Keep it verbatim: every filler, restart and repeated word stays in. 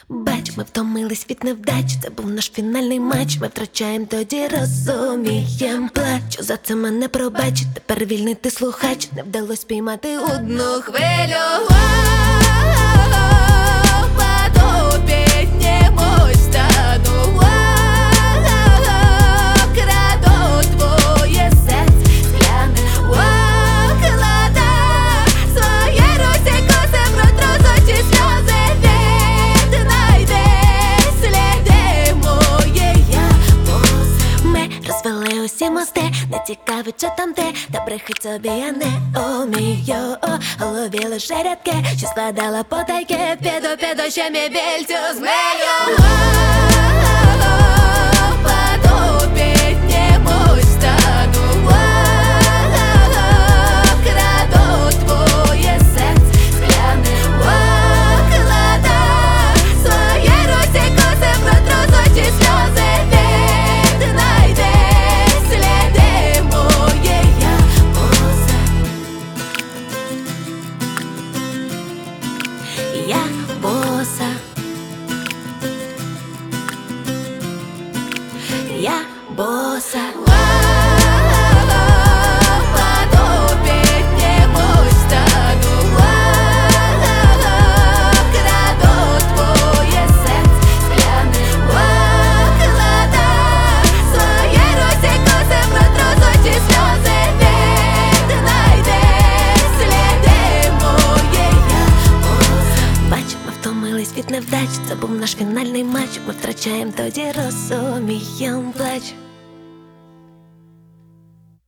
Бач, ми втомились від невдач, це був наш фінальний матч. Ми втрачаєм, тоді розумієм. Плачу, за це мене пробач. Тепер вільний ти слухач, не вдалось спіймати одну хвилю. Потопить немой стану, краду твоє серце скляне, кладу своє руці коси в рот, розочі сльози віднайде сліди мої я бос. Ми розвели усі мости, не цікавить, що там ти, та брехать собі я не умію. У голові лише рядки, що складала потайки, піду, піду, ще мій біль цю змелю. Потопить немой стану, краду твоє серце скляне, кладу своє руці коси в рот, розочі сльози віднайде сліди мої я боса. Я боса. Я боса. Потопить немой стану, краду твоє серце скляне, кладу своє руці коси в рот, розочі сльози віднайде сліди мої я боса. Бач, ми втомились від невдач, це був наш фінальний матч. Ми втрачаєм, тоді розумієм. Плач.